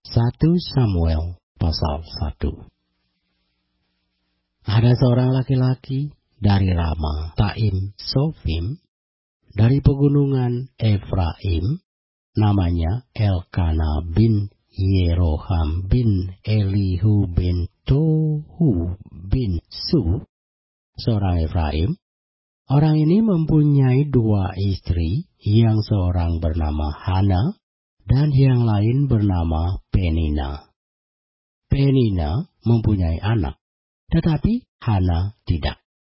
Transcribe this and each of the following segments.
1 Samuel pasal 1. Ada seorang laki-laki dari Rama Taim Sofim, dari pegunungan Efraim, namanya Elkana bin Yeroham bin Elihu bin Tohu bin Su, seorang Efraim. Orang ini mempunyai 2 istri, yang seorang bernama Hana dan yang lain bernama Penina. Penina mempunyai anak, tetapi Hana tidak.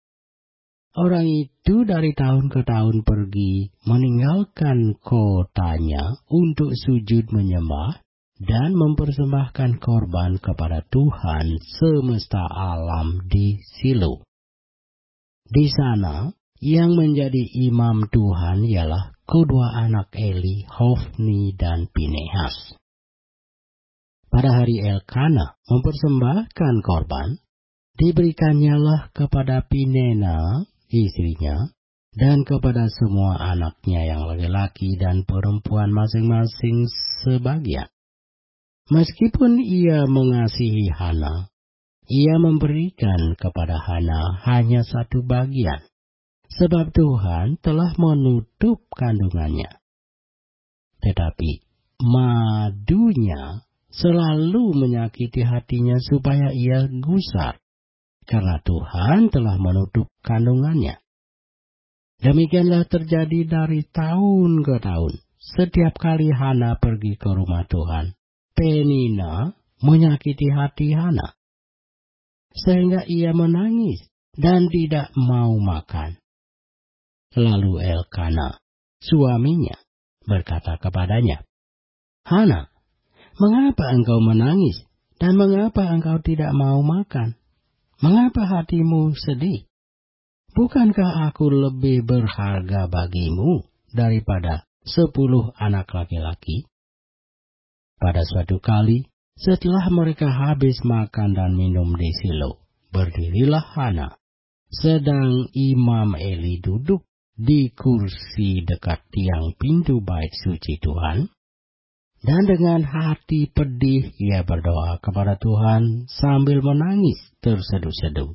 Orang itu dari tahun ke tahun pergi meninggalkan kotanya untuk sujud menyembah dan mempersembahkan korban kepada Tuhan semesta alam di Silo. Di sana, yang menjadi imam Tuhan ialah kedua anak Eli, Hofni dan Pinehas. Pada hari Elkana mempersembahkan korban, diberikannya kepada Pinena, istrinya, dan kepada semua anaknya yang laki-laki dan perempuan masing-masing sebagian. Meskipun ia mengasihi Hana, ia memberikan kepada Hana hanya 1 bagian, sebab Tuhan telah menutup kandungannya. Tetapi madunya selalu menyakiti hatinya supaya ia gusar, karena Tuhan telah menutup kandungannya. Demikianlah terjadi dari tahun ke tahun. Setiap kali Hana pergi ke rumah Tuhan, Penina menyakiti hati Hana, sehingga ia menangis dan tidak mau makan. Lalu Elkana, suaminya, berkata kepadanya, "Hana, mengapa engkau menangis dan mengapa engkau tidak mau makan? Mengapa hatimu sedih? Bukankah aku lebih berharga bagimu daripada 10 anak laki-laki?" Pada suatu kali, setelah mereka habis makan dan minum di Silo, berdirilah Hana, sedang Imam Eli duduk di kursi dekat tiang pintu bait suci Tuhan, dan dengan hati pedih ia berdoa kepada Tuhan sambil menangis terseduh-seduh.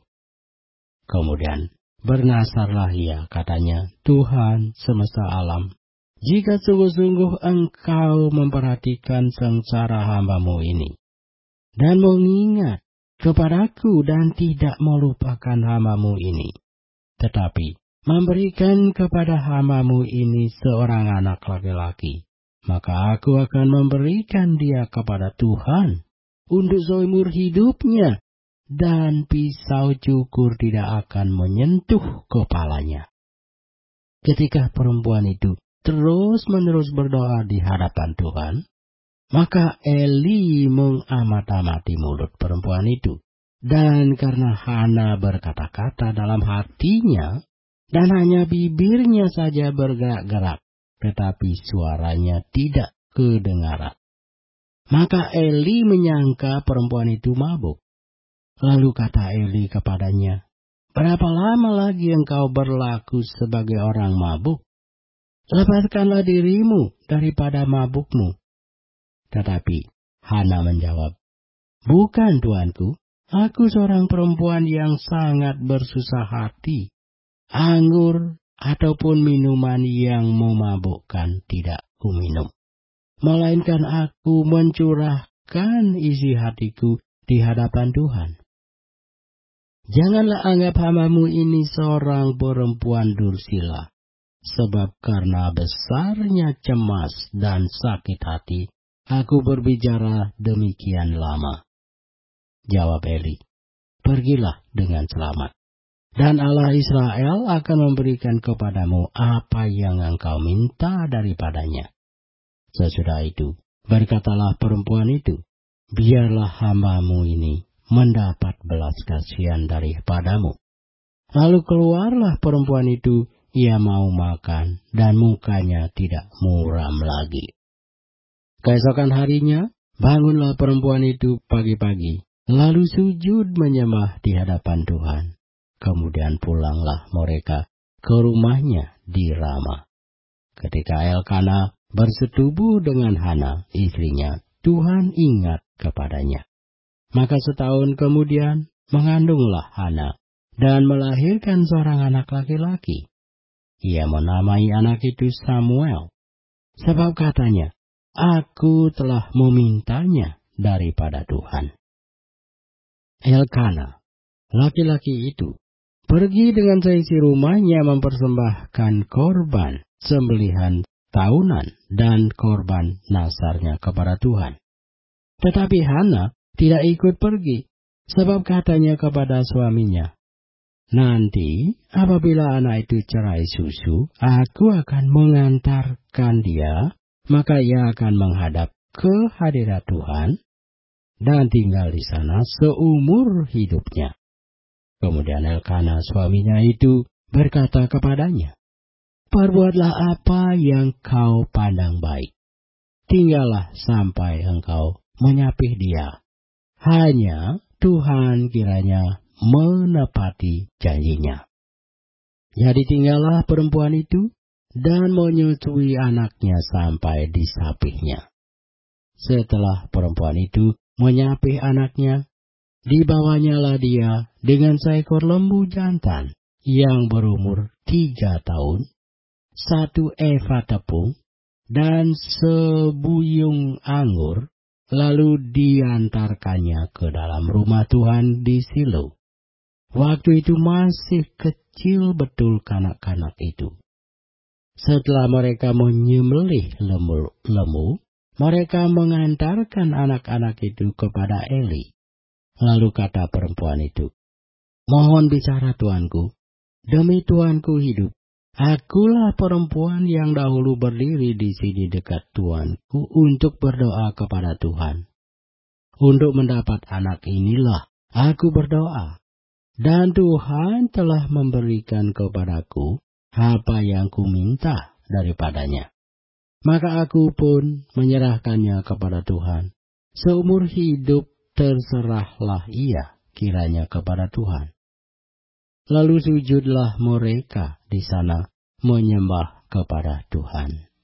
Kemudian bernasarlah ia, katanya, "Tuhan semesta alam, jika sungguh-sungguh engkau memperhatikan sengsara hamba-Mu ini, dan mengingat kepadaku dan tidak melupakan hamba-Mu ini, tetapi memberikan kepada hamba-Mu ini seorang anak laki-laki, maka aku akan memberikan dia kepada Tuhan untuk seumur hidupnya, dan pisau cukur tidak akan menyentuh kepalanya." Ketika perempuan itu terus-menerus berdoa di hadapan Tuhan, maka Eli mengamat-amati mulut perempuan itu. Dan karena Hana berkata-kata dalam hatinya, dan hanya bibirnya saja bergerak-gerak, tetapi suaranya tidak kedengaran, maka Eli menyangka perempuan itu mabuk. Lalu kata Eli kepadanya, "Berapa lama lagi engkau berlaku sebagai orang mabuk? Lepaskanlah dirimu daripada mabukmu." Tetapi Hana menjawab, "Bukan, tuanku, aku seorang perempuan yang sangat bersusah hati. Anggur ataupun minuman yang memabukkan tidak kuminum, melainkan aku mencurahkan isi hatiku di hadapan Tuhan. Janganlah anggap hamba-Mu ini seorang perempuan dursila, sebab karena besarnya cemas dan sakit hati, aku berbicara demikian lama." Jawab Eli, "Pergilah dengan selamat, dan Allah Israel akan memberikan kepadamu apa yang engkau minta daripadanya." Sesudah itu, berkatalah perempuan itu, "Biarlah hamba-Mu ini mendapat belas kasihan daripadamu." Lalu keluarlah perempuan itu, ia mau makan, dan mukanya tidak muram lagi. Keesokan harinya, bangunlah perempuan itu pagi-pagi, lalu sujud menyembah di hadapan Tuhan. Kemudian pulanglah mereka ke rumahnya di Rama. Ketika Elkana bersetubuh dengan Hana, istrinya, Tuhan ingat kepadanya. Maka setahun kemudian mengandunglah Hana dan melahirkan seorang anak laki-laki. Ia menamai anak itu Samuel, sebab katanya, "Aku telah memintanya daripada Tuhan." Elkana, laki-laki itu, pergi dengan seisi rumahnya mempersembahkan korban sembelihan tahunan dan korban nasarnya kepada Tuhan. Tetapi Hana tidak ikut pergi, sebab katanya kepada suaminya, "Nanti apabila anak itu cerai susu, aku akan mengantarkan dia, maka ia akan menghadap ke hadirat Tuhan dan tinggal di sana seumur hidupnya." Kemudian Elkana suaminya itu berkata kepadanya, "Perbuatlah apa yang kau pandang baik. Tinggallah sampai engkau menyapih dia. Hanya Tuhan kiranya menepati janjinya." Jadi tinggallah perempuan itu dan menyusui anaknya sampai disapihnya. Setelah perempuan itu menyapih anaknya, dibawanyalah dia dengan seekor lembu jantan yang berumur 3 tahun, 1 eva tepung, dan sebuyung anggur, lalu diantarkannya ke dalam rumah Tuhan di Silo. Waktu itu masih kecil betul kanak-kanak itu. Setelah mereka menyembelih lembu, mereka mengantarkan anak-anak itu kepada Eli. Lalu kata perempuan itu, "Mohon bicara tuanku, demi tuanku hidup. Akulah perempuan yang dahulu berdiri di sini dekat tuanku untuk berdoa kepada Tuhan. Untuk mendapat anak inilah aku berdoa. Dan Tuhan telah memberikan kepadaku apa yang kuminta daripadanya. Maka aku pun menyerahkannya kepada Tuhan. Seumur hidup terserahlah ia kiranya kepada Tuhan." Lalu sujudlah mereka di sana menyembah kepada Tuhan.